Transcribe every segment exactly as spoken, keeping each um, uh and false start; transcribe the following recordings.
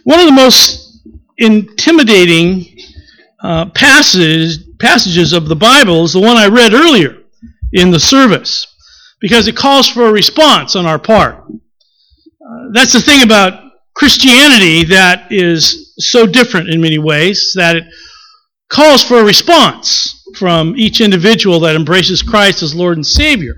One of the most intimidating uh, passages, passages of the Bible is the one I read earlier in the service, because it calls for a response on our part. Uh, that's the thing about Christianity that is so different in many ways, that it calls for a response from each individual that embraces Christ as Lord and Savior.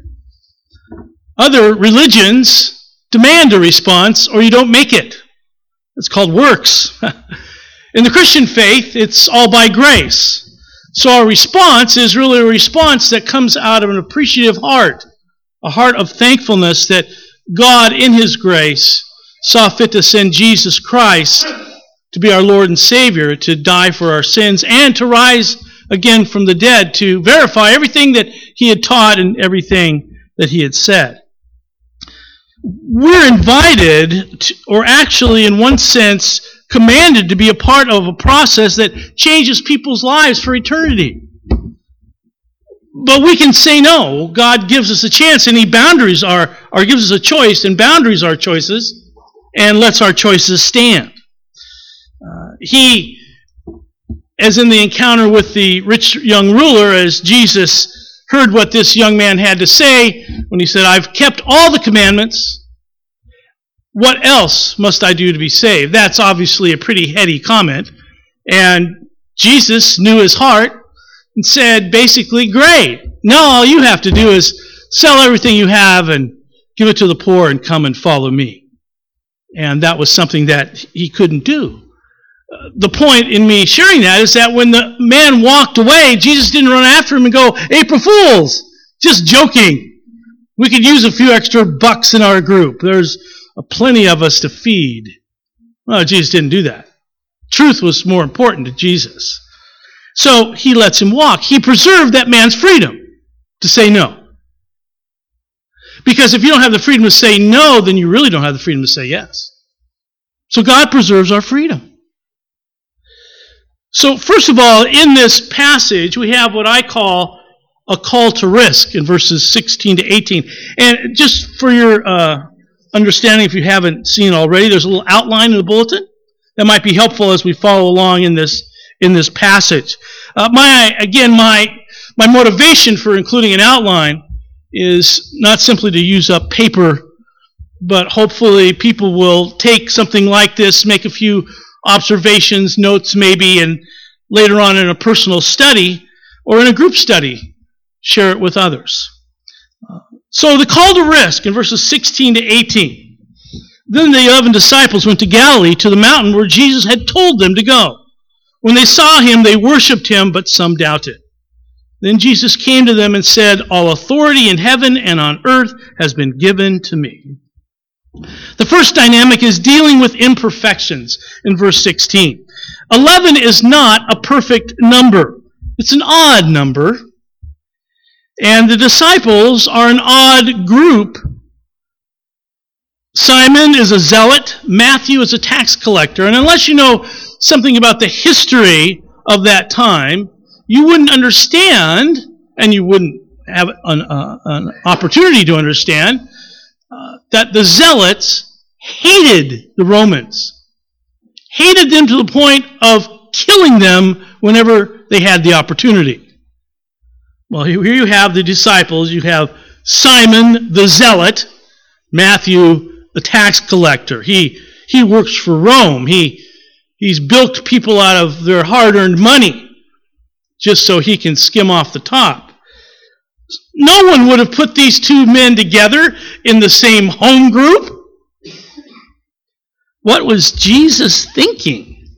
Other religions demand a response, or you don't make it. It's called works. In the Christian faith, it's all by grace. So our response is really a response that comes out of an appreciative heart, a heart of thankfulness that God, in His grace, saw fit to send Jesus Christ to be our Lord and Savior, to die for our sins, and to rise again from the dead, to verify everything that He had taught and everything that He had said. We're invited, to, or actually in one sense, commanded to be a part of a process that changes people's lives for eternity. But we can say no. God gives us a chance, and He boundaries our, or gives us a choice, and boundaries our choices, and lets our choices stand. Uh, he, as in the encounter with the rich young ruler, as Jesus heard what this young man had to say, when he said, "I've kept all the commandments. What else must I do to be saved?" That's obviously a pretty heady comment. And Jesus knew his heart and said, basically, great. Now all you have to do is sell everything you have and give it to the poor and come and follow me. And that was something that he couldn't do. Uh, the point in me sharing that is that when the man walked away, Jesus didn't run after him and go, "April Fools, just joking. We could use a few extra bucks in our group. There's plenty of us to feed." Well, Jesus didn't do that. Truth was more important to Jesus. So he lets him walk. He preserved that man's freedom to say no. Because if you don't have the freedom to say no, then you really don't have the freedom to say yes. So God preserves our freedom. So first of all, in this passage, we have what I call a call to risk in verses sixteen to eighteen. And just for your uh, understanding, if you haven't seen it already, there's a little outline in the bulletin that might be helpful as we follow along in this in this passage. Uh, my again, my my motivation for including an outline is not simply to use up paper, but hopefully people will take something like this, make a few observations, notes maybe, and later on in a personal study or in a group study, share it with others. Uh, so the call to risk in verses sixteen to eighteen. Then the eleven disciples went to Galilee, to the mountain where Jesus had told them to go. When they saw him, they worshipped him, but some doubted. Then Jesus came to them and said, "All authority in heaven and on earth has been given to me." The first dynamic is dealing with imperfections in verse sixteen. eleven is not a perfect number. It's an odd number. And the disciples are an odd group. Simon is a zealot. Matthew is a tax collector. And unless you know something about the history of that time, you wouldn't understand, and you wouldn't have an, uh, an opportunity to understand, uh, that the zealots hated the Romans. Hated them to the point of killing them whenever they had the opportunity. Well, here you have the disciples. You have Simon the zealot, Matthew the tax collector. He he works for Rome. He he's bilked people out of their hard-earned money just so he can skim off the top. No one would have put these two men together in the same home group. What was Jesus thinking?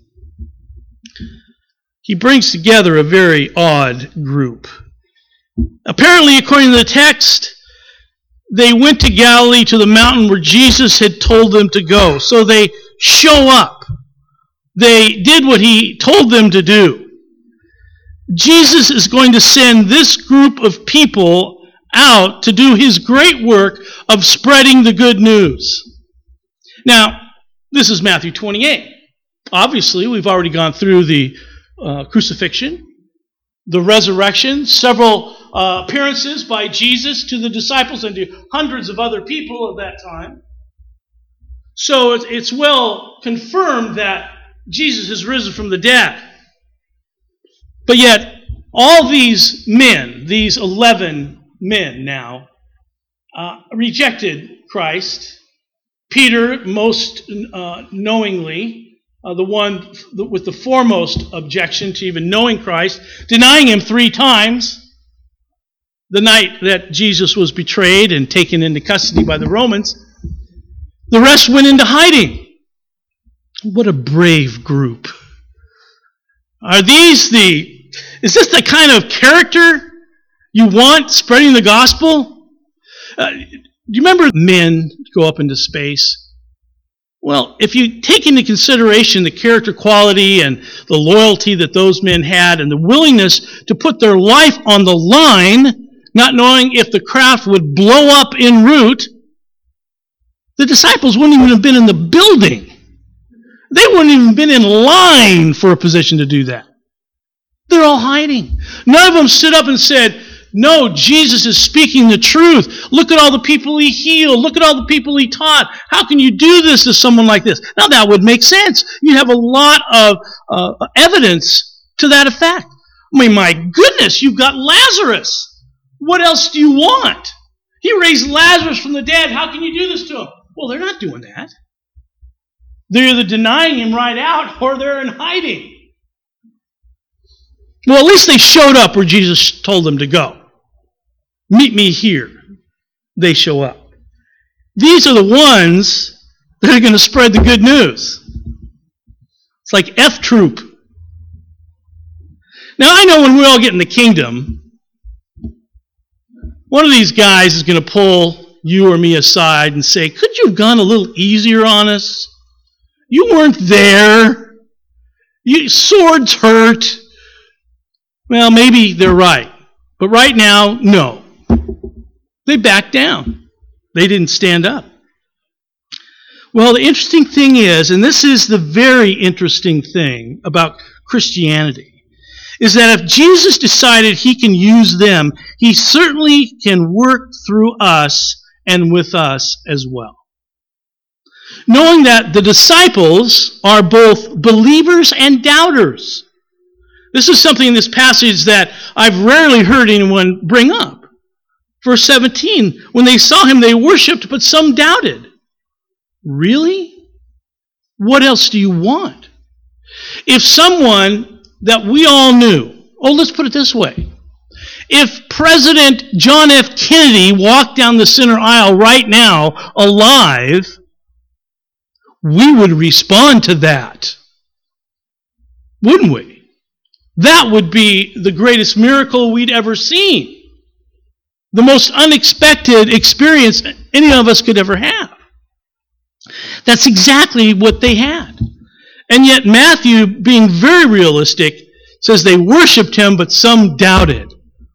He brings together a very odd group. Apparently, according to the text, they went to Galilee, to the mountain where Jesus had told them to go. So they show up. They did what he told them to do. Jesus is going to send this group of people out to do his great work of spreading the good news. Now, this is Matthew twenty-eight. Obviously, we've already gone through the uh, crucifixion, the resurrection, several uh, appearances by Jesus to the disciples and to hundreds of other people of that time. So it's well confirmed that Jesus has risen from the dead. But yet, all these men, these eleven men now, uh, rejected Christ. Peter, most uh, knowingly, uh, the one with the foremost objection to even knowing Christ, denying him three times the night that Jesus was betrayed and taken into custody by the Romans. The rest went into hiding. What a brave group. Are these the, is this the kind of character you want spreading the gospel? Uh, do you remember men go up into space? Well, if you take into consideration the character quality and the loyalty that those men had and the willingness to put their life on the line, not knowing if the craft would blow up en route, the disciples wouldn't even have been in the building. They wouldn't even have been in line for a position to do that. They're all hiding. None of them stood up and said, no, Jesus is speaking the truth. Look at all the people he healed. Look at all the people he taught. How can you do this to someone like this? Now that would make sense. You have a lot of uh, evidence to that effect. I mean, my goodness, you've got Lazarus. What else do you want? He raised Lazarus from the dead. How can you do this to him? Well, they're not doing that. They're either denying him right out or they're in hiding. Well, at least they showed up where Jesus told them to go. Meet me here. They show up. These are the ones that are going to spread the good news. It's like F Troop. Now, I know when we all get in the kingdom, one of these guys is going to pull you or me aside and say, could you have gone a little easier on us? You weren't there. You, swords hurt. Well, maybe they're right. But right now, no. They backed down. They didn't stand up. Well, the interesting thing is, and this is the very interesting thing about Christianity, is that if Jesus decided he can use them, he certainly can work through us and with us as well. Knowing that the disciples are both believers and doubters. This is something in this passage that I've rarely heard anyone bring up. Verse seventeen, when they saw him, they worshipped, but some doubted. Really? What else do you want? If someone that we all knew, oh, let's put it this way. If President John F. Kennedy walked down the center aisle right now, alive, we would respond to that. Wouldn't we? That would be the greatest miracle we'd ever seen. The most unexpected experience any of us could ever have. That's exactly what they had. And yet Matthew, being very realistic, says they worshipped him, but some doubted.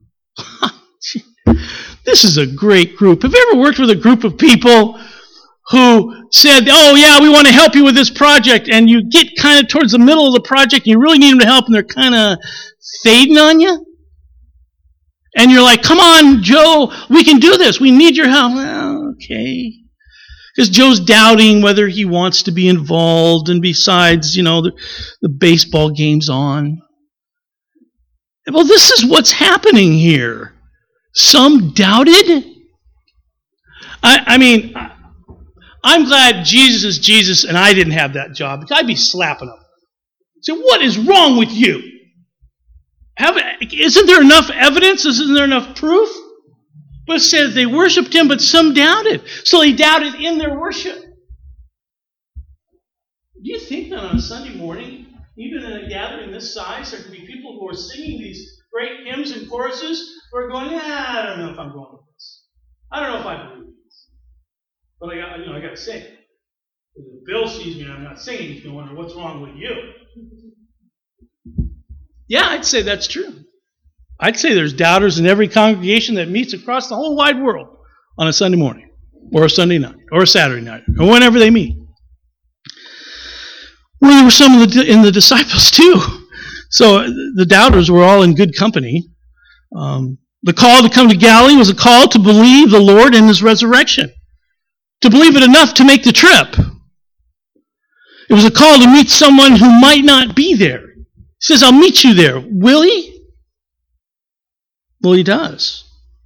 This is a great group. Have you ever worked with a group of people who said, oh yeah, we want to help you with this project, and you get kind of towards the middle of the project, and you really need them to help, and they're kind of fading on you? And you're like, come on, Joe, we can do this. We need your help. Well, okay. Because Joe's doubting whether he wants to be involved, and besides, you know, the, the baseball game's on. Well, this is what's happening here. Some doubted? I, I mean, I'm glad Jesus is Jesus and I didn't have that job, because I'd be slapping him. Say, what is wrong with you? Have, isn't there enough evidence? Isn't there enough proof? But it says they worshipped him, but some doubted. So they doubted in their worship. Do you think that on a Sunday morning, even in a gathering this size, there could be people who are singing these great hymns and choruses who are going, ah, I don't know if I'm going with this. I don't know if I believe this. But I got, you know, I got to sing. If Bill sees me and I'm not singing, he's going to wonder what's wrong with you. Yeah, I'd say that's true. I'd say there's doubters in every congregation that meets across the whole wide world on a Sunday morning, or a Sunday night, or a Saturday night, or whenever they meet. Well, there were some of the, in the disciples too. So the doubters were all in good company. Um, the call to come to Galilee was a call to believe the Lord in his resurrection. To believe it enough to make the trip. It was a call to meet someone who might not be there. He says, I'll meet you there. Will he? Well, he does.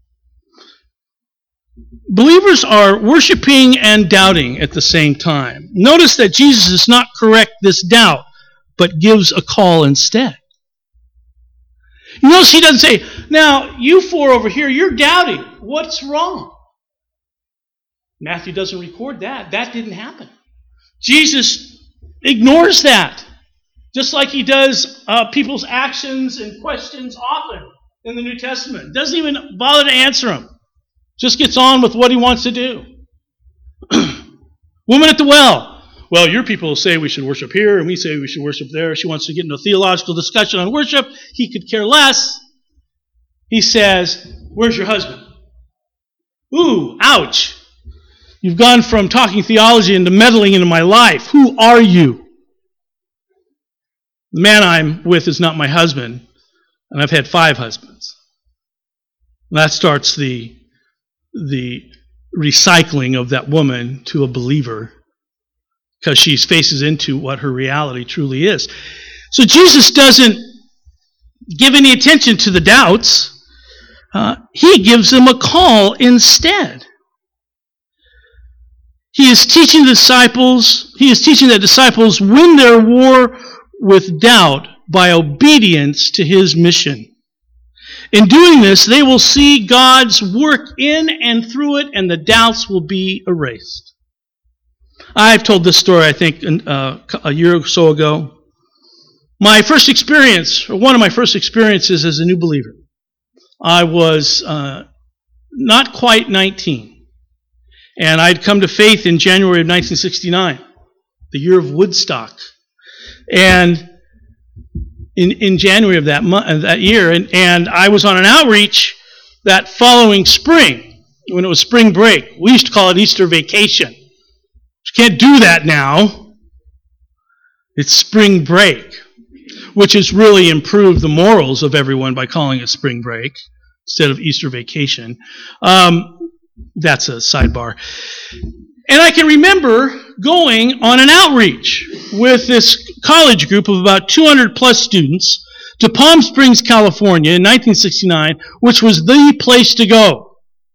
Believers are worshiping and doubting at the same time. Notice that Jesus does not correct this doubt, but gives a call instead. You notice he doesn't say, now, you four over here, you're doubting. What's wrong? Matthew doesn't record that. That didn't happen. Jesus ignores that, just like he does uh, people's actions and questions often in the New Testament. Doesn't even bother to answer them. Just gets on with what he wants to do. Woman at the well. Well, your people say we should worship here, and we say we should worship there. She wants to get into a theological discussion on worship. He could care less. He says, where's your husband? Ooh, ouch. You've gone from talking theology into meddling into my life. Who are you? The man I'm with is not my husband, and I've had five husbands. That starts the, the recycling of that woman to a believer, because she faces into what her reality truly is. So Jesus doesn't give any attention to the doubts. Uh, he gives them a call instead. He is teaching the disciples, he is teaching the disciples win their war with doubt by obedience to his mission. In doing this, they will see God's work in and through it, and the doubts will be erased. I've told this story, I think, uh, a year or so ago. My first experience, or one of my first experiences as a new believer, I was uh, not quite nineteen. And I'd come to faith in January of nineteen sixty-nine, the year of Woodstock. And in, in January of that month, that year, and, and I was on an outreach that following spring, when it was spring break. We used to call it Easter vacation. You can't do that now. It's spring break, which has really improved the morals of everyone by calling it spring break instead of Easter vacation. Um, that's a sidebar. And I can remember going on an outreach with this college group of about two hundred plus students to Palm Springs, California in nineteen sixty-nine, which was the place to go.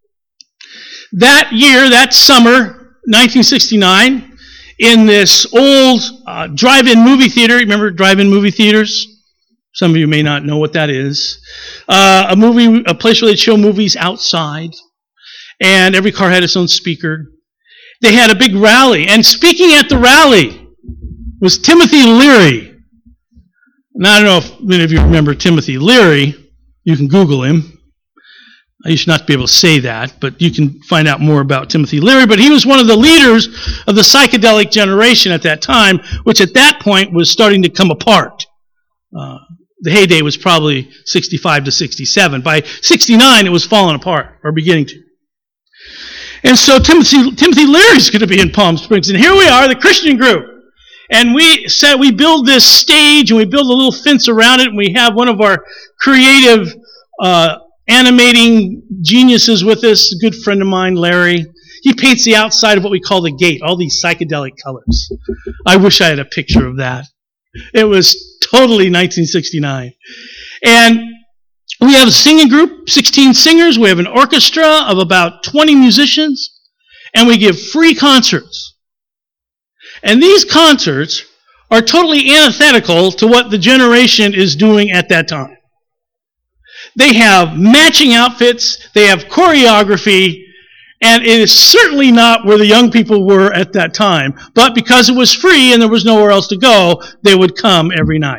That year, that summer, nineteen sixty-nine, in this old uh, drive-in movie theater. Remember drive-in movie theaters? Some of you may not know what that is. Uh, a movie, a place where they'd show movies outside, and every car had its own speaker. They had a big rally, and speaking at the rally was Timothy Leary. Now, I don't know if many of you remember Timothy Leary. You can Google him. I used not to be able to say that, but you can find out more about Timothy Leary. But he was one of the leaders of the psychedelic generation at that time, which at that point was starting to come apart. Uh, the heyday was probably sixty-five to sixty-seven. By sixty-nine, it was falling apart, or beginning to. And so Timothy, Timothy Leary's going to be in Palm Springs. And here we are, the Christian group. And we said we build this stage, and we build a little fence around it, and we have one of our creative uh, animating geniuses with us, a good friend of mine, Larry. He paints the outside of what we call the gate, all these psychedelic colors. I wish I had a picture of that. It was totally nineteen sixty-nine. And we have a singing group, sixteen singers. We have an orchestra of about twenty musicians. And we give free concerts. And these concerts are totally antithetical to what the generation is doing at that time. They have matching outfits, they have choreography, and it is certainly not where the young people were at that time. But because it was free and there was nowhere else to go, they would come every night.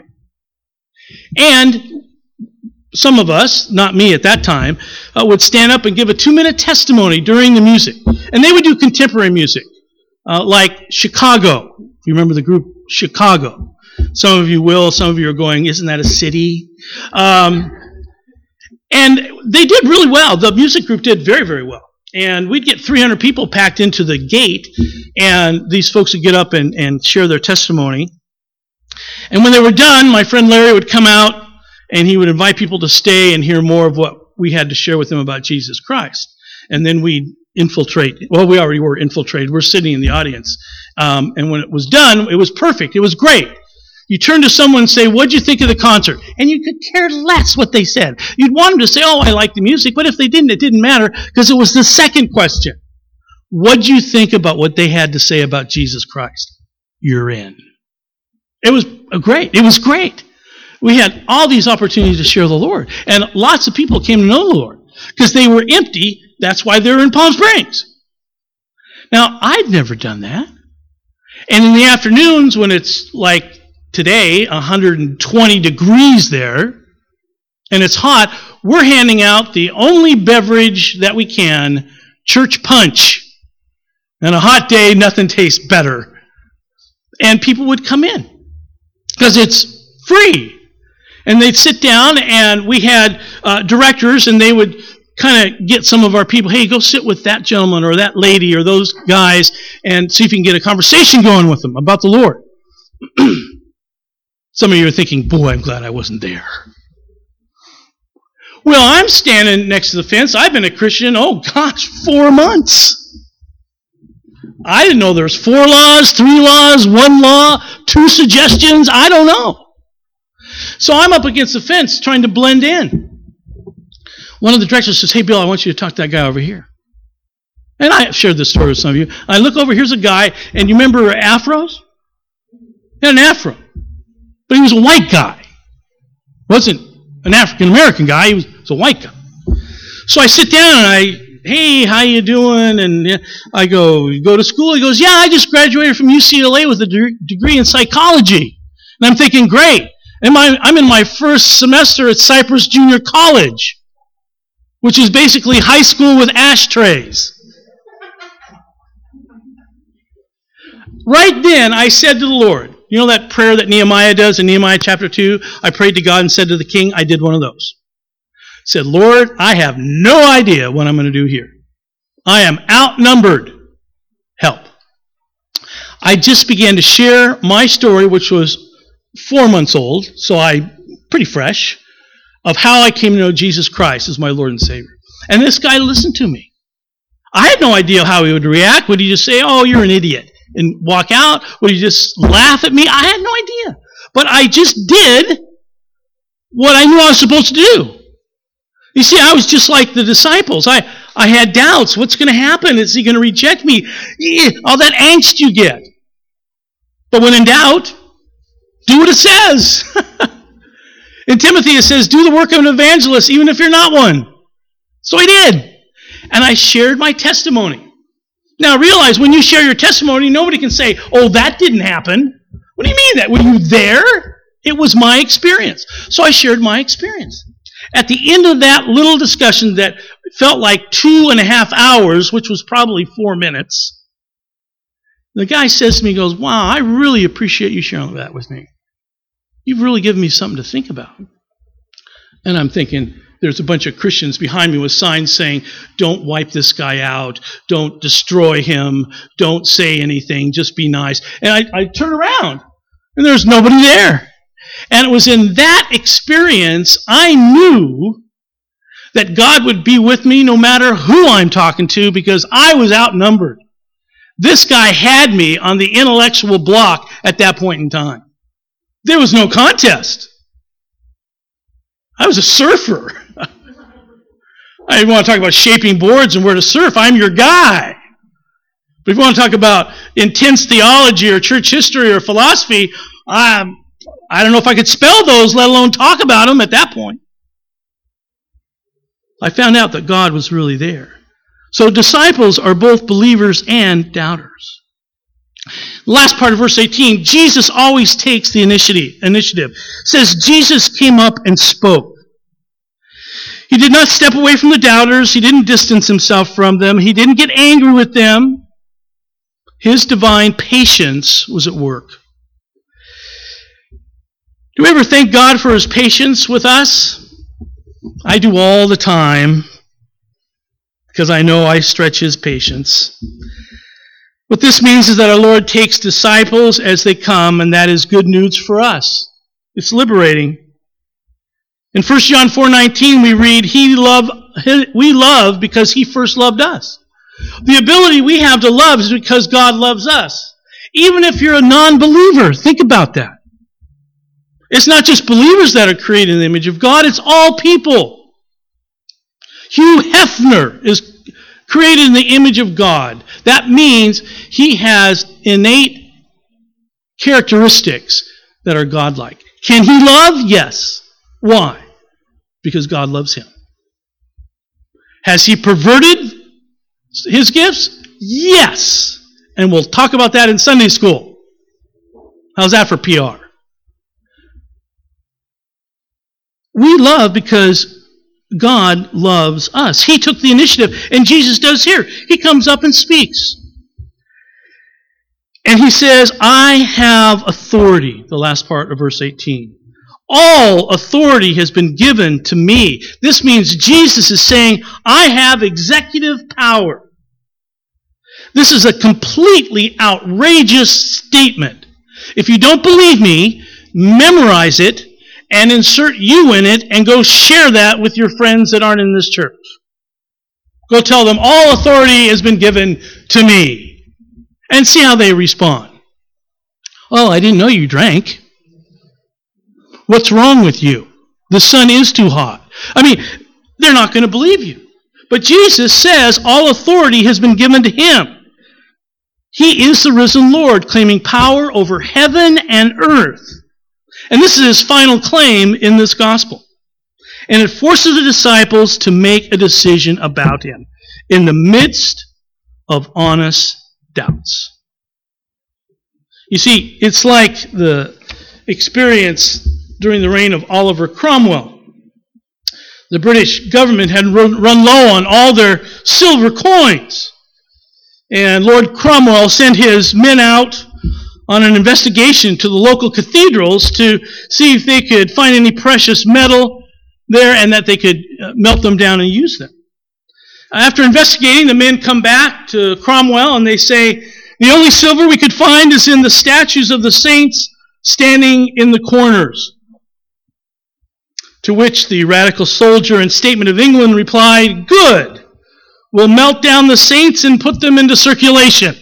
And some of us, not me at that time, uh, would stand up and give a two-minute testimony during the music. And they would do contemporary music, uh, like Chicago. If you remember the group Chicago. Some of you will, some of you are going, isn't that a city? Um, and they did really well. The music group did very, very well. And we'd get three hundred people packed into the gate, and these folks would get up and, and share their testimony. And when they were done, my friend Larry would come out, and he would invite people to stay and hear more of what we had to share with them about Jesus Christ. And then we'd infiltrate. Well, we already were infiltrated. We're sitting in the audience. Um, and when it was done, it was perfect. It was great. You turn to someone and say, what'd you think of the concert? And you could care less what they said. You'd want them to say, oh, I like the music. But if they didn't, it didn't matter because it was the second question. What'd you think about what they had to say about Jesus Christ? You're in. It was great. It was great. We had all these opportunities to share the Lord. And lots of people came to know the Lord because they were empty. That's why they were in Palm Springs. Now, I'd never done that. And in the afternoons when it's like today, one hundred twenty degrees there, and it's hot, we're handing out the only beverage that we can, church punch. On a hot day, nothing tastes better. And people would come in because it's free. And they'd sit down, and we had uh, directors, and they would kind of get some of our people, hey, go sit with that gentleman or that lady or those guys and see if you can get a conversation going with them about the Lord. Some of you are thinking, boy, I'm glad I wasn't there. Well, I'm standing next to the fence. I've been a Christian, oh gosh, four months. I didn't know there was four laws, three laws, one law, two suggestions. I don't know. So I'm up against the fence trying to blend in. One of the directors says, hey, Bill, I want you to talk to that guy over here. And I have shared this story with some of you. I look over, here's a guy, and you remember afros? He had an afro. But he was a white guy. Wasn't an African-American guy, he was, was a white guy. So I sit down and I, hey, how you doing? And I go, you go to school? He goes, yeah, I just graduated from U C L A with a de- degree in psychology. And I'm thinking, great. And my, I'm in my first semester at Cypress Junior College, which is basically high school with ashtrays. Right then, I said to the Lord, you know that prayer that Nehemiah does in Nehemiah chapter two? I prayed to God and said to the king, I did one of those. Said, Lord, I have no idea what I'm going to do here. I am outnumbered. Help. I just began to share my story, which was four months old, so I pretty fresh, of how I came to know Jesus Christ as my Lord and Savior. And this guy listened to me. I had no idea how he would react. Would he just say, oh, you're an idiot, and walk out? Would he just laugh at me? I had no idea. But I just did what I knew I was supposed to do. You see, I was just like the disciples. I, I had doubts. What's going to happen? Is he going to reject me? All that angst you get. But when in doubt, do what it says. In Timothy it says, do the work of an evangelist even if you're not one. So I did. And I shared my testimony. Now realize when you share your testimony, nobody can say, oh, that didn't happen. What do you mean that? Were you there? It was my experience. So I shared my experience. At the end of that little discussion that felt like two and a half hours, which was probably four minutes, the guy says to me, he goes, wow, I really appreciate you sharing that with me. You've really given me something to think about. And I'm thinking, there's a bunch of Christians behind me with signs saying, don't wipe this guy out, don't destroy him, don't say anything, just be nice. And I, I turn around, and there's nobody there. And it was in that experience I knew that God would be with me no matter who I'm talking to, because I was outnumbered. This guy had me on the intellectual block at that point in time. There was no contest. I was a surfer. I didn't want to talk about shaping boards and where to surf. I'm your guy. But if you want to talk about intense theology or church history or philosophy, um, I don't know if I could spell those, let alone talk about them at that point. I found out that God was really there. So disciples are both believers and doubters. The last part of verse eighteen, Jesus always takes the initiative. Initiative. It says Jesus came up and spoke. He did not step away from the doubters. He didn't distance himself from them. He didn't get angry with them. His divine patience was at work. Do we ever thank God for his patience with us? I do all the time, because I know I stretch his patience. What this means is that our Lord takes disciples as they come, and that is good news for us. It's liberating. In First John four nineteen we read, "He love we love because he first loved us." The ability we have to love is because God loves us. Even if you're a non-believer, think about that. It's not just believers that are created in the image of God, it's all people. Hugh Hefner is created in the image of God. That means he has innate characteristics that are godlike. Can he love? Yes. Why? Because God loves him. Has he perverted his gifts? Yes. And we'll talk about that in Sunday school. How's that for P R? We love because God loves us. He took the initiative, and Jesus does here. He comes up and speaks. And he says, I have authority, the last part of verse eighteen. All authority has been given to me. This means Jesus is saying, I have executive power. This is a completely outrageous statement. If you don't believe me, memorize it and insert you in it and go share that with your friends that aren't in this church. Go tell them, all authority has been given to me. And see how they respond. Oh, I didn't know you drank. What's wrong with you? The sun is too hot. I mean, they're not going to believe you. But Jesus says all authority has been given to him. He is the risen Lord, claiming power over heaven and earth. And this is his final claim in this gospel. And it forces the disciples to make a decision about him in the midst of honest doubts. You see, it's like the experience during the reign of Oliver Cromwell. The British government had run, run low on all their silver coins. And Lord Cromwell sent his men out on an investigation to the local cathedrals to see if they could find any precious metal there and that they could melt them down and use them. After investigating, the men come back to Cromwell and they say, the only silver we could find is in the statues of the saints standing in the corners. To which the radical soldier and Statesman of England replied, good. We'll melt down the saints and put them into circulation.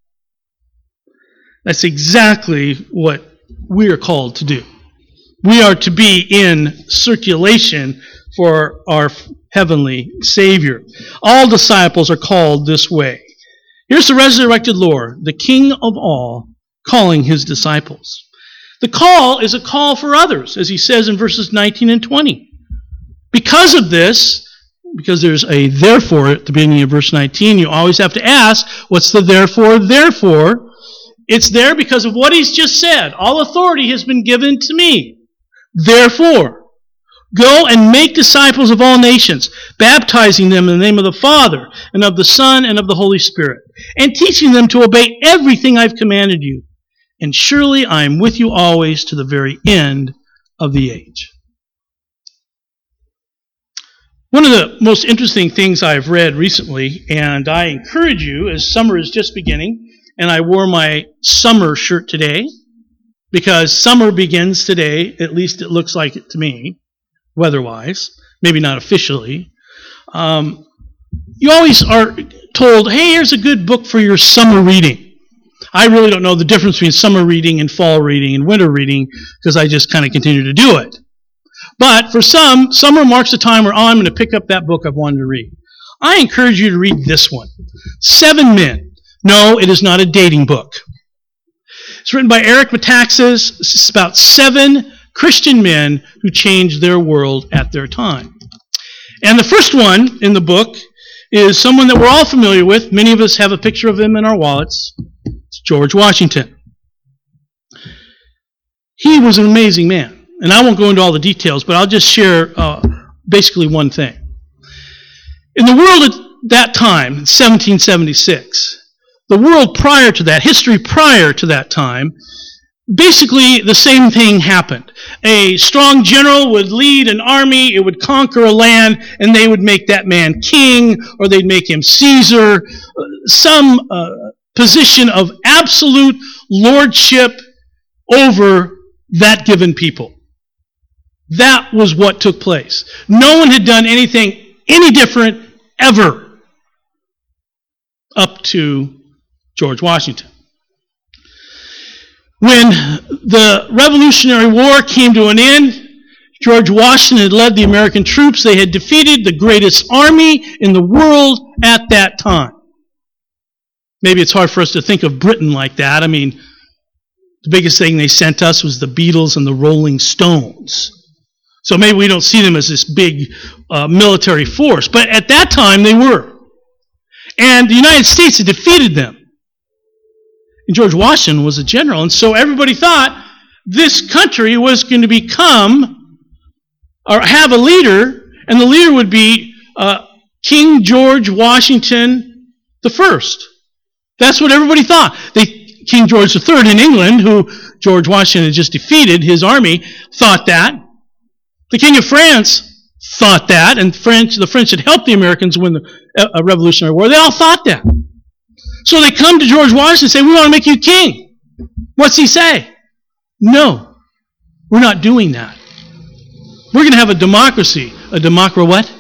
That's exactly what we are called to do. We are to be in circulation for our heavenly Savior. All disciples are called this way. Here's the resurrected Lord, the King of all, calling his disciples. The call is a call for others, as he says in verses nineteen and twenty. Because of this, because there's a therefore at the beginning of verse nineteen, you always have to ask, what's the therefore? Therefore, it's there because of what he's just said. All authority has been given to me. Therefore, go and make disciples of all nations, baptizing them in the name of the Father, and of the Son, and of the Holy Spirit, and teaching them to obey everything I've commanded you. And surely I am with you always to the very end of the age. One of the most interesting things I've read recently, and I encourage you, as summer is just beginning, and I wore my summer shirt today, because summer begins today, at least it looks like it to me, weather-wise, maybe not officially. Um, you always are told, hey, here's a good book for your summer reading. I really don't know the difference between summer reading and fall reading and winter reading, because I just kind of continue to do it. But for some, summer marks a time where, oh, I'm going to pick up that book I've wanted to read. I encourage you to read this one, Seven Men. No, it is not a dating book. It's written by Eric Metaxas. It's about seven Christian men who changed their world at their time. And the first one in the book is someone that we're all familiar with. Many of us have a picture of him in our wallets. It's George Washington. He was an amazing man. And I won't go into all the details, but I'll just share uh, basically one thing. In the world at that time, in seventeen seventy-six, the world prior to that, history prior to that time, basically the same thing happened. A strong general would lead an army, it would conquer a land, and they would make that man king, or they'd make him Caesar, some uh, position of absolute lordship over that given people. That was what took place. No one had done anything any different ever. up to George Washington. When the Revolutionary War came to an end, George Washington had led the American troops. They had defeated the greatest army in the world at that time. Maybe it's hard for us to think of Britain like that. I mean, the biggest thing they sent us was the Beatles and the Rolling Stones. So maybe we don't see them as this big uh, military force. But at that time, they were. And the United States had defeated them. And George Washington was a general. And so everybody thought this country was going to become, or have a leader, and the leader would be uh, King George Washington the First. That's what everybody thought. They, King George the Third in England, who George Washington had just defeated, his army, thought that. The King of France thought that, and French, the French had helped the Americans win the uh, Revolutionary War. They all thought that. So they come to George Washington and say, we want to make you king. What's he say? No, we're not doing that. We're going to have a democracy. A democra what?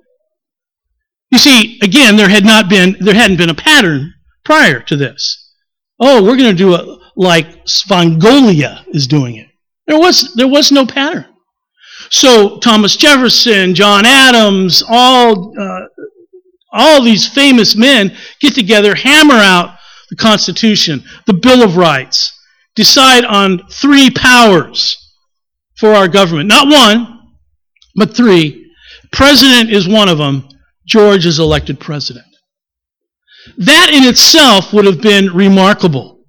You see, again, there had not been, there hadn't been a pattern prior to this. Oh, we're going to do it like Svangolia is doing it. There was, there was no pattern. So Thomas Jefferson, John Adams, all uh, all these famous men get together, hammer out the Constitution, the Bill of Rights, decide on three powers for our government. Not one, but three. President is one of them. George is elected president. That in itself would have been remarkable.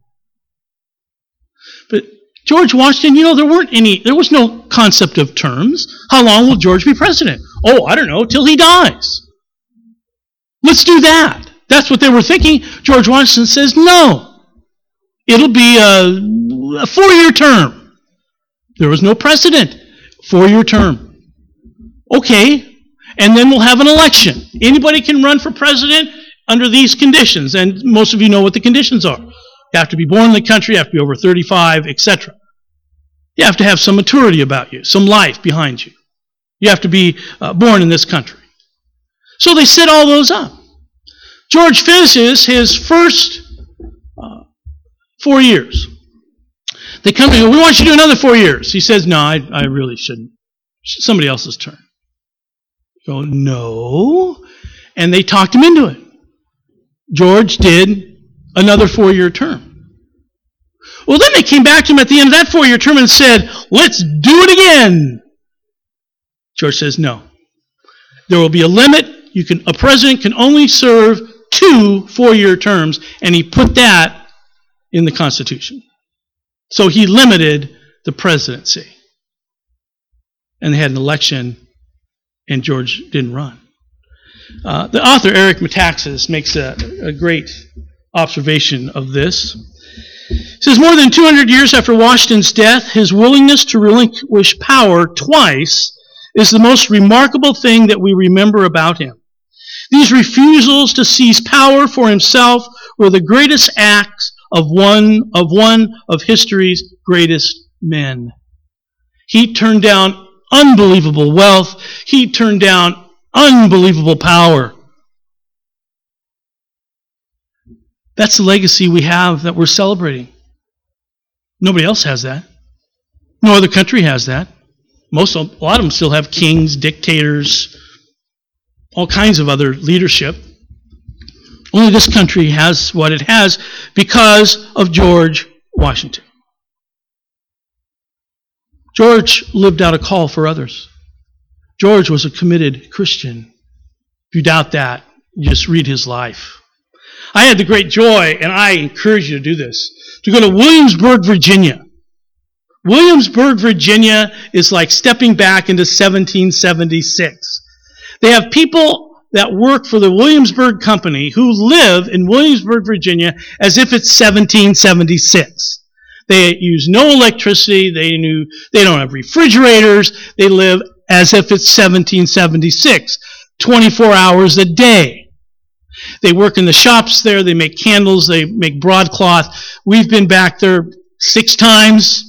But George Washington, you know, there weren't any, there was no concept of terms. How long will George be president? Oh, I don't know, till he dies. Let's do that. That's what they were thinking. George Washington says, no. It'll be a, a four-year term. There was no precedent. Four-year term. Okay, and then we'll have an election. Anybody can run for president under these conditions, and most of you know what the conditions are. You have to be born in the country, you have to be over thirty-five, et cetera. You have to have some maturity about you, some life behind you. You have to be uh, born in this country. So they set all those up. George finishes his first uh, four years. They come to him, we want you to do another four years. He says, no, I, I really shouldn't. It's somebody else's turn. Go, no. And they talked him into it. George did another four-year term. Well, then they came back to him at the end of that four-year term and said, let's do it again. George says, no. There will be a limit. You can, a president can only serve two four-year terms, and he put that in the Constitution. So he limited the presidency. And they had an election, and George didn't run. Uh, the author, Eric Metaxas, makes a, a great observation of this. He says, more than two hundred years after Washington's death, his willingness to relinquish power twice is the most remarkable thing that we remember about him. These refusals to seize power for himself were the greatest acts of one of one of history's greatest men. He turned down unbelievable wealth. He turned down unbelievable power. That's the legacy we have that we're celebrating. Nobody else has that. No other country has that. Most, a lot of them still have kings, dictators, all kinds of other leadership. Only this country has what it has because of George Washington. George lived out a call for others. George was a committed Christian. If you doubt that, just read his life. I had the great joy, and I encourage you to do this, to go to Williamsburg, Virginia. Williamsburg, Virginia is like stepping back into seventeen seventy-six. They have people that work for the Williamsburg Company who live in Williamsburg, Virginia as if it's seventeen seventy-six. They use no electricity. They, knew, they don't have refrigerators. They live as if it's seventeen seventy-six, twenty-four hours a day. They work in the shops there. They make candles. They make broadcloth. We've been back there six times.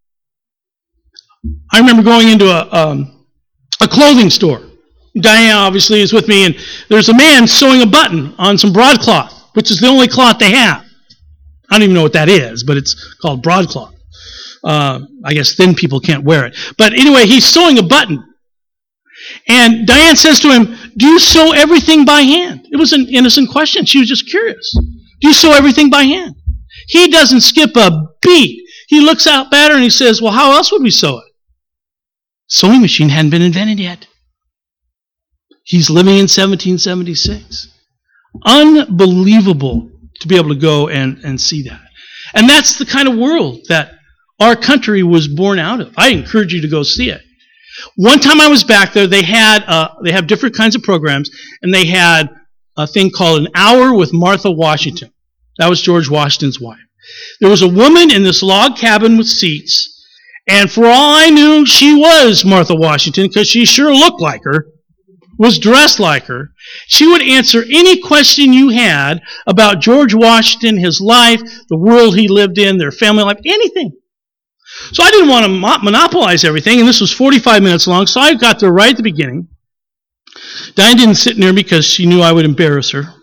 I remember going into a, um, a clothing store. Diane obviously is with me, and there's a man sewing a button on some broadcloth. which is the only cloth they have. I don't even know what that is, but it's called broadcloth. Uh, I guess thin people can't wear it. But anyway, he's sewing a button. And Diane says to him, do you sew everything by hand? It was an innocent question. She was just curious. Do you sew everything by hand? He doesn't skip a beat. He looks out at her and he says, well, how else would we sew it? Sewing machine hadn't been invented yet. He's living in seventeen seventy-six. Unbelievable to be able to go and, and see that. And that's the kind of world that our country was born out of. I encourage you to go see it. One time I was back there, they had uh, they have different kinds of programs, and they had a thing called An Hour with Martha Washington. That was George Washington's wife. There was a woman in this log cabin with seats, and for all I knew, she was Martha Washington because she sure looked like her, was dressed like her. She would answer any question you had about George Washington, his life, the world he lived in, their family life, anything. So I didn't want to mo- monopolize everything, and this was forty-five minutes long, so I got there right at the beginning. Diane didn't sit near me because she knew I would embarrass her.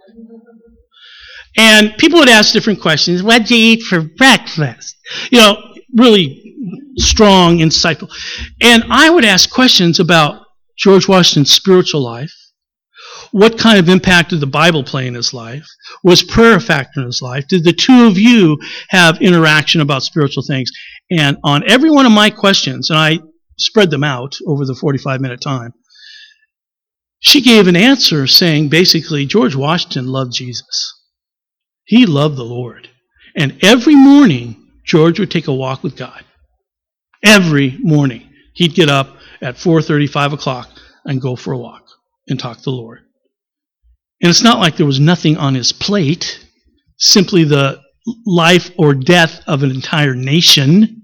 And people would ask different questions. What did you eat for breakfast? You know, really strong, insightful. And I would ask questions about George Washington's spiritual life. What kind of impact did the Bible play in his life? Was prayer a factor in his life? Did the two of you have interaction about spiritual things? And on every one of my questions, and I spread them out over the forty-five minute time, she gave an answer saying basically George Washington loved Jesus. He loved the Lord. And every morning, George would take a walk with God. Every morning. He'd get up at four thirty, five o'clock and go for a walk and talk to the Lord. And it's not like there was nothing on his plate, simply the life or death of an entire nation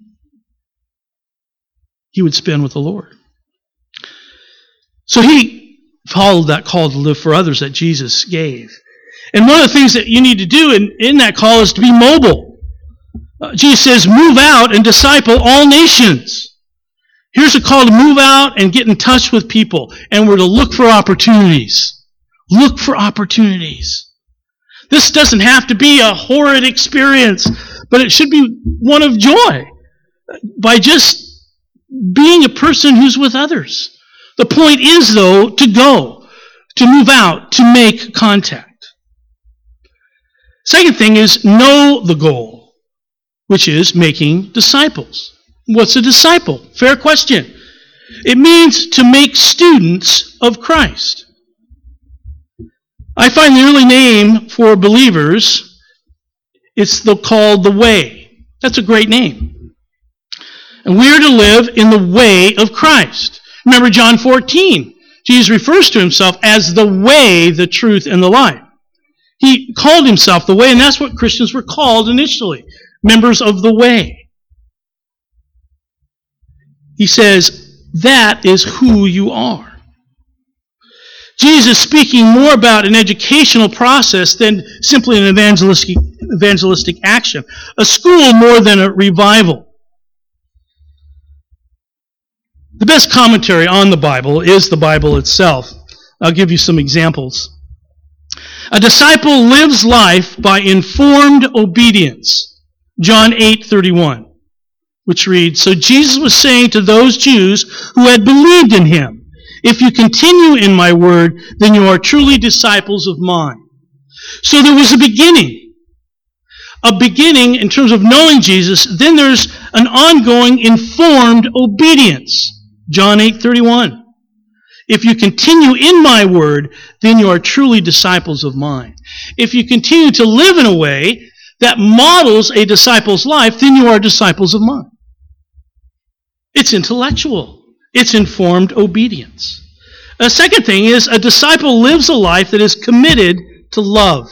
he would spend with the Lord. So he followed that call to live for others that Jesus gave. And one of the things that you need to do in, in that call is to be mobile. Uh, Jesus says, move out and disciple all nations. Here's a call to move out and get in touch with people. And we're to look for opportunities. Look for opportunities. This doesn't have to be a horrid experience, but it should be one of joy by just being a person who's with others. The point is, though, to go, to move out, to make contact. Second thing is know the goal, which is making disciples. What's a disciple? Fair question. It means to make students of Christ. I find the early name for believers, it's the, called the Way. That's a great name. And we are to live in the way of Christ. Remember John fourteen. Jesus refers to himself as the way, the truth, and the life. He called himself the way, and that's what Christians were called initially. Members of the way. He says, that is who you are. Jesus is speaking more about an educational process than simply an evangelistic, evangelistic action. A school more than a revival. The best commentary on the Bible is the Bible itself. I'll give you some examples. A disciple lives life by informed obedience. John eight thirty-one, which reads, so Jesus was saying to those Jews who had believed in him, if you continue in my word, then you are truly disciples of mine. So there was a beginning. A beginning in terms of knowing Jesus. Then there's an ongoing informed obedience. John eight thirty-one. If you continue in my word, then you are truly disciples of mine. If you continue to live in a way that models a disciple's life, then you are disciples of mine. It's intellectual. It's informed obedience. A second thing is a disciple lives a life that is committed to love.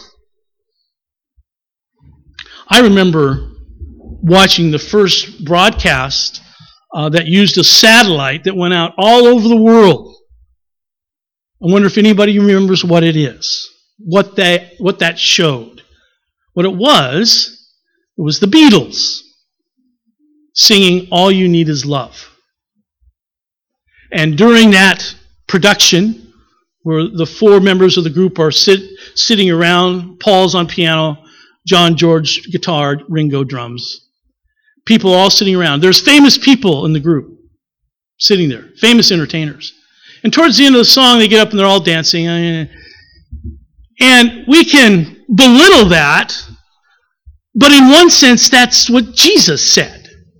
I remember watching the first broadcast uh, that used a satellite that went out all over the world. I wonder if anybody remembers what it is, what that, what that showed. What it was, it was the Beatles singing All You Need Is Love. And during that production, where the four members of the group are sit, sitting around. Paul's on piano, John George guitar, Ringo drums. People all sitting around. There's famous people in the group sitting there, famous entertainers. And towards the end of the song, they get up and they're all dancing. And we can belittle that, but in one sense, that's what Jesus said.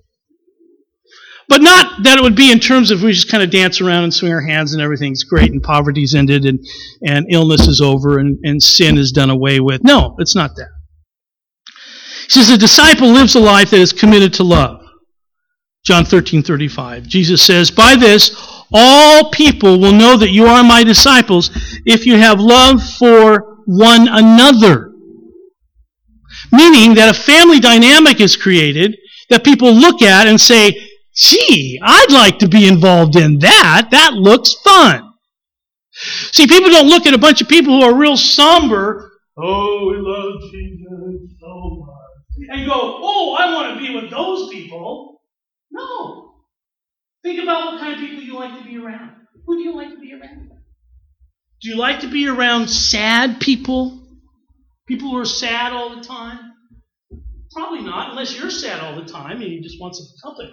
But not that it would be in terms of we just kind of dance around and swing our hands and everything's great and poverty's ended and, and illness is over and, and sin is done away with. No, it's not that. He says, a disciple lives a life that is committed to love. John thirteen thirty-five. Jesus says, by this, all people will know that you are my disciples if you have love for one another. Meaning that a family dynamic is created that people look at and say, gee, I'd like to be involved in that. That looks fun. See, people don't look at a bunch of people who are real somber, oh, we love Jesus so much, and go, oh, I want to be with those people. No. Think about what kind of people you like to be around. Who do you like to be around? Do you like to be around sad people? People who are sad all the time? Probably not, unless you're sad all the time and you just want some company.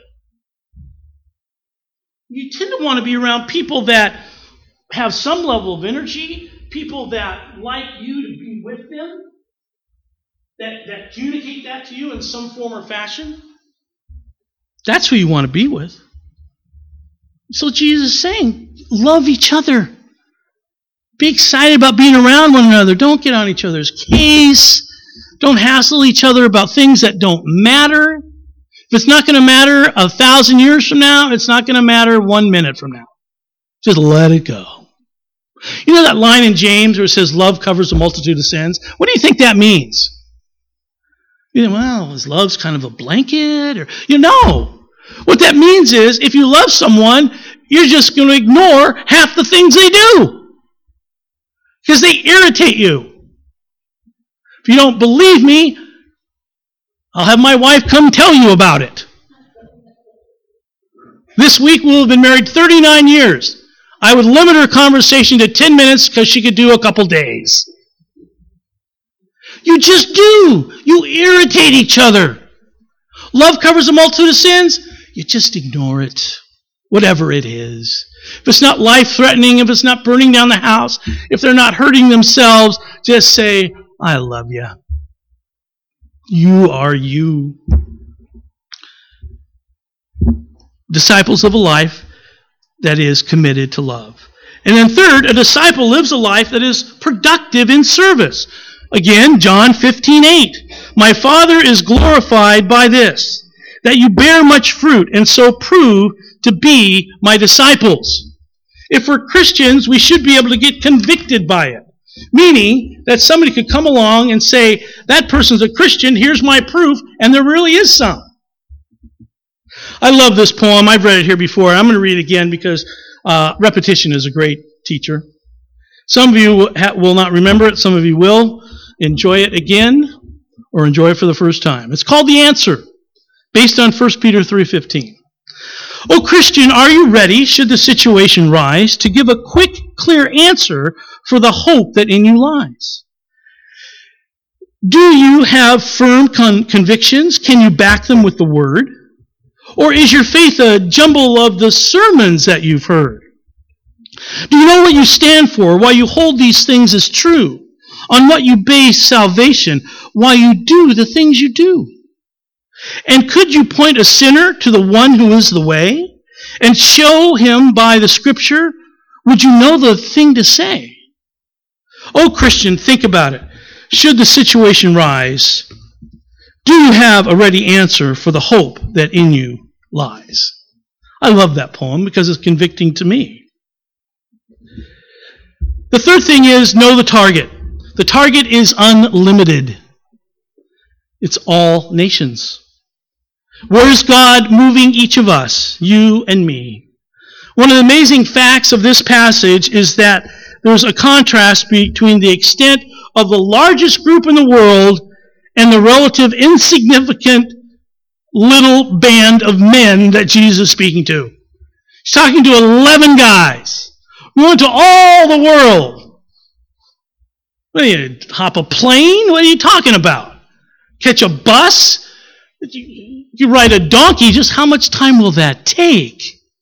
You tend to want to be around people that have some level of energy, people that like you to be with them, that, that communicate that to you in some form or fashion. That's who you want to be with. So Jesus is saying, love each other. Be excited about being around one another. Don't get on each other's case. Don't hassle each other about things that don't matter. If it's not going to matter a thousand years from now, it's not going to matter one minute from now. Just let it go. You know that line in James where it says love covers a multitude of sins? What do you think that means? You know, well, is love's kind of a blanket? Or you know, what that means is if you love someone, you're just going to ignore half the things they do because they irritate you. If you don't believe me, I'll have my wife come tell you about it. This week we'll have been married thirty-nine years. I would limit her conversation to ten minutes because she could do a couple days. You just do. You irritate each other. Love covers a multitude of sins. You just ignore it. Whatever it is. If it's not life-threatening, if it's not burning down the house, if they're not hurting themselves, just say, I love you. You are you. Disciples of a life that is committed to love. And then third, a disciple lives a life that is productive in service. Again, John fifteen eight. My Father is glorified by this, that you bear much fruit and so prove to be my disciples. If we're Christians, we should be able to get convicted by it. Meaning that somebody could come along and say, that person's a Christian, here's my proof, and there really is some. I love this poem. I've read it here before. I'm going to read it again because uh, repetition is a great teacher. Some of you will not remember it. Some of you will enjoy it again or enjoy it for the first time. It's called The Answer, based on First Peter three fifteen. O Christian, are you ready, should the situation rise, to give a quick, clear answer for the hope that in you lies? Do you have firm con- convictions? Can you back them with the word? Or is your faith a jumble of the sermons that you've heard? Do you know what you stand for, why you hold these things as true? On what you base salvation, why you do the things you do? And could you point a sinner to the one who is the way, and show him by the Scripture? Would you know the thing to say? Oh, Christian, think about it. Should the situation rise, do you have a ready answer for the hope that in you lies? I love that poem because it's convicting to me. The third thing is know the target. The target is unlimited. It's all nations. Where is God moving each of us, you and me? One of the amazing facts of this passage is that there's a contrast between the extent of the largest group in the world and the relative insignificant little band of men that Jesus is speaking to. He's talking to eleven guys, We went to all the world. What are you, hop a plane? What are you talking about? Catch a bus? You, you ride a donkey, just how much time will that take?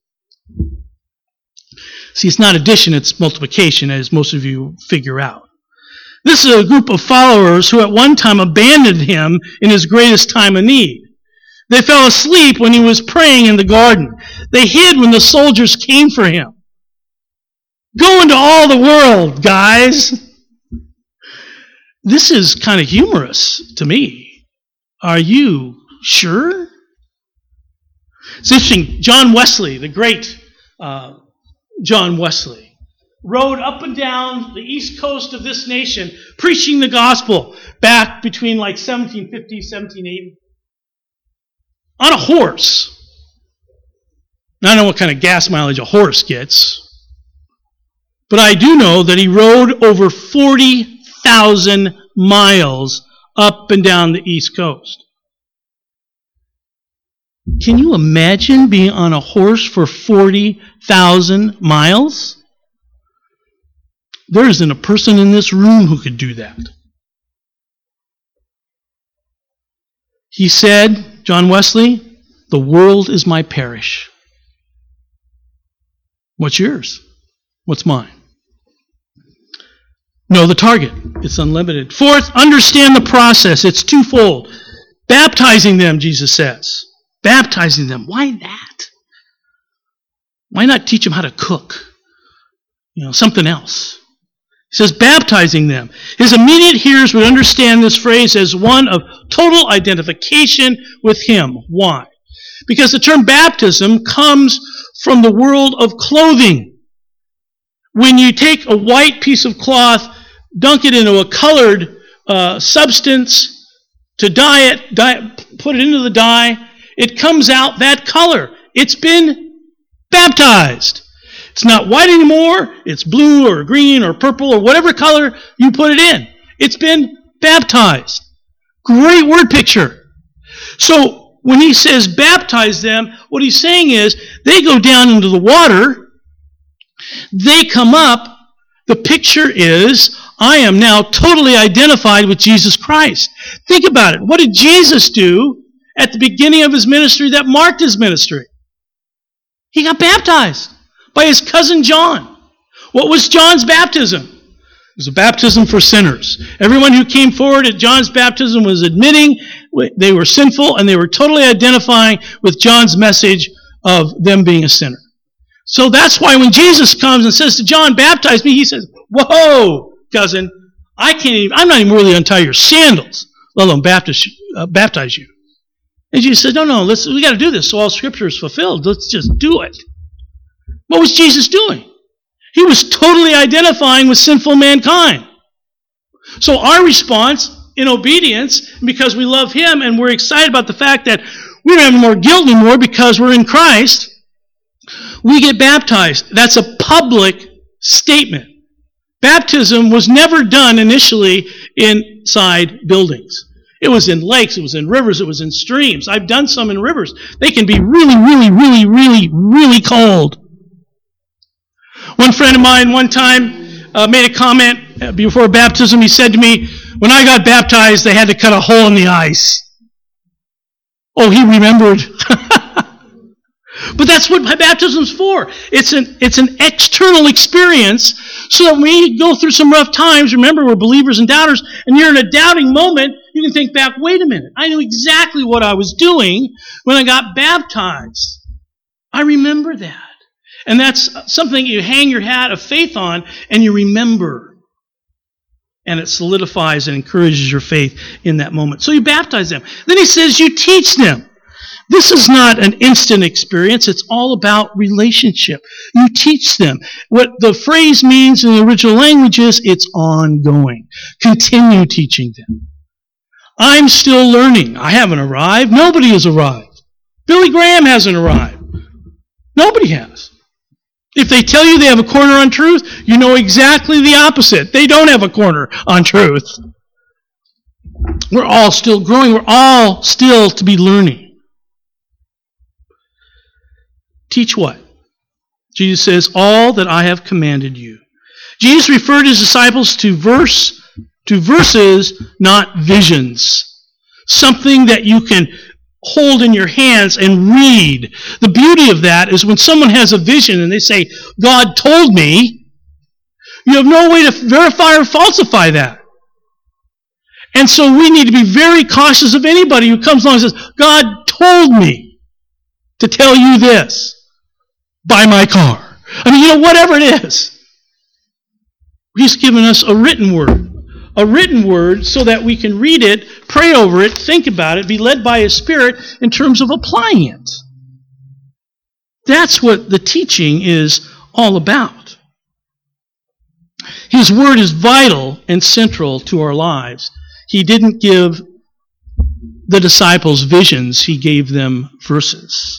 See, it's not addition, it's multiplication, as most of you figure out. This is a group of followers who at one time abandoned him in his greatest time of need. They fell asleep when he was praying in the garden. They hid when the soldiers came for him. Go into all the world, guys. This is kind of humorous to me. Are you sure? It's interesting. John Wesley, the great uh, John Wesley, rode up and down the east coast of this nation preaching the gospel back between like seventeen fifty, seventeen eighty on a horse. Now, I don't know what kind of gas mileage a horse gets, but I do know that he rode over forty thousand miles up and down the east coast. Can you imagine being on a horse for forty thousand miles? There isn't a person in this room who could do that. He said, John Wesley, the world is my parish. What's yours? What's mine? Know the target. It's unlimited. Fourth, understand the process. It's twofold. Baptizing them, Jesus says. Baptizing them. Why that? Why not teach them how to cook? You know, something else. He says, baptizing them. His immediate hearers would understand this phrase as one of total identification with him. Why? Because the term baptism comes from the world of clothing. When you take a white piece of cloth, dunk it into a colored uh, substance to dye it, dye, put it into the dye, it comes out that color. It's been baptized. It's not white anymore. It's blue or green or purple or whatever color you put it in. It's been baptized. Great word picture. So when he says baptize them, what he's saying is they go down into the water. They come up. The picture is I am now totally identified with Jesus Christ. Think about it. What did Jesus do at the beginning of his ministry that marked his ministry? He got baptized by his cousin John. What was John's baptism? It was a baptism for sinners. Everyone who came forward at John's baptism was admitting they were sinful, and they were totally identifying with John's message of them being a sinner. So that's why when Jesus comes and says to John, baptize me, he says, whoa, cousin, I can't even, I'm not even really untie your sandals, let alone baptize, uh, baptize you. And Jesus said, no, no, let's, we got to do this so all Scripture is fulfilled. Let's just do it. What was Jesus doing? He was totally identifying with sinful mankind. So our response in obedience, because we love him and we're excited about the fact that we don't have more guilt anymore because we're in Christ, we get baptized. That's a public statement. Baptism was never done initially inside buildings. It was in lakes, it was in rivers, it was in streams. I've done some in rivers. They can be really, really, really, really, really cold. One friend of mine one time uh, made a comment before baptism. He said to me, when I got baptized, they had to cut a hole in the ice. Oh, he remembered. But that's what baptism's for. It's an, it's an external experience so that when we go through some rough times, remember we're believers and doubters, and you're in a doubting moment, you can think back, wait a minute, I knew exactly what I was doing when I got baptized. I remember that. And that's something you hang your hat of faith on and you remember. And it solidifies and encourages your faith in that moment. So you baptize them. Then he says you teach them. This is not an instant experience. It's all about relationship. You teach them. What the phrase means in the original language is it's ongoing. Continue teaching them. I'm still learning. I haven't arrived. Nobody has arrived. Billy Graham hasn't arrived. Nobody has. If they tell you they have a corner on truth, you know exactly the opposite. They don't have a corner on truth. We're all still growing. We're all still to be learning. Teach what? Jesus says, all that I have commanded you. Jesus referred his disciples to verse, to verses, not visions. Something that you can hold in your hands and read. The beauty of that is when someone has a vision and they say, God told me, you have no way to verify or falsify that. And so we need to be very cautious of anybody who comes along and says, God told me to tell you this. Buy my car. I mean, you know, whatever it is. He's given us a written word. A written word so that we can read it, pray over it, think about it, be led by His Spirit in terms of applying it. That's what the teaching is all about. His word is vital and central to our lives. He didn't give the disciples visions, He gave them verses.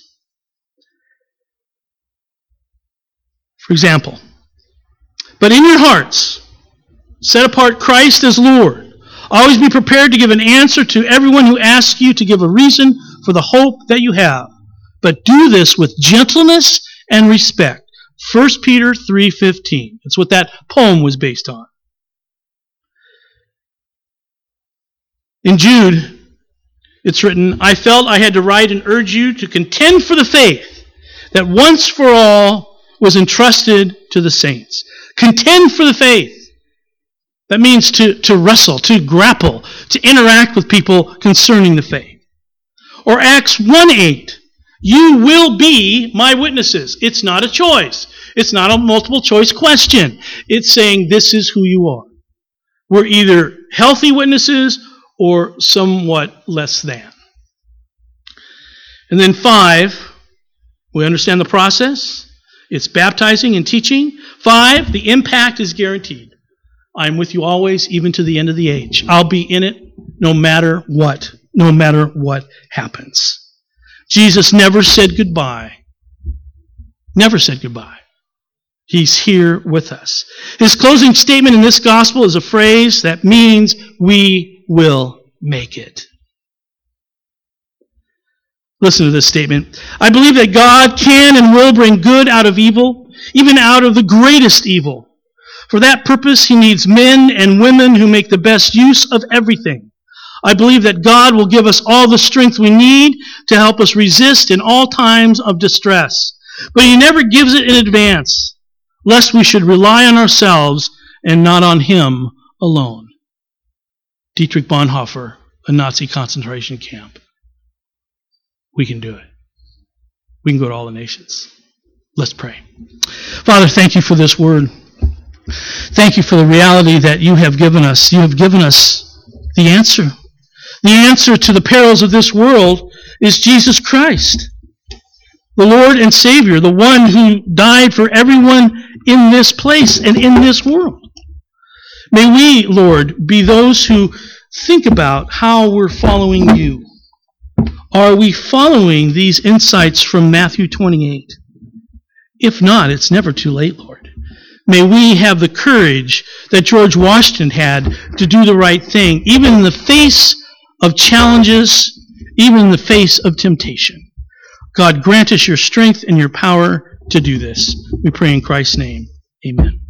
For example, but in your hearts, set apart Christ as Lord. Always be prepared to give an answer to everyone who asks you to give a reason for the hope that you have. But do this with gentleness and respect. First Peter three fifteen. That's what that poem was based on. In Jude, it's written, I felt I had to write and urge you to contend for the faith that once for all was entrusted to the saints. Contend for the faith. That means to, to wrestle, to grapple, to interact with people concerning the faith. Or Acts one eight. You will be my witnesses. It's not a choice. It's not a multiple choice question. It's saying this is who you are. We're either healthy witnesses or somewhat less than. And then five, we understand the process. It's baptizing and teaching. Five, the impact is guaranteed. I'm with you always, even to the end of the age. I'll be in it no matter what, no matter what happens. Jesus never said goodbye. Never said goodbye. He's here with us. His closing statement in this gospel is a phrase that means we will make it. Listen to this statement. I believe that God can and will bring good out of evil, even out of the greatest evil. For that purpose, He needs men and women who make the best use of everything. I believe that God will give us all the strength we need to help us resist in all times of distress. But He never gives it in advance, lest we should rely on ourselves and not on Him alone. Dietrich Bonhoeffer, a Nazi concentration camp. We can do it. We can go to all the nations. Let's pray. Father, thank you for this word. Thank you for the reality that you have given us. You have given us the answer. The answer to the perils of this world is Jesus Christ, the Lord and Savior, the one who died for everyone in this place and in this world. May we, Lord, be those who think about how we're following you. Are we following these insights from Matthew twenty-eight? If not, it's never too late, Lord. May we have the courage that George Washington had to do the right thing, even in the face of challenges, even in the face of temptation. God, grant us your strength and your power to do this. We pray in Christ's name. Amen.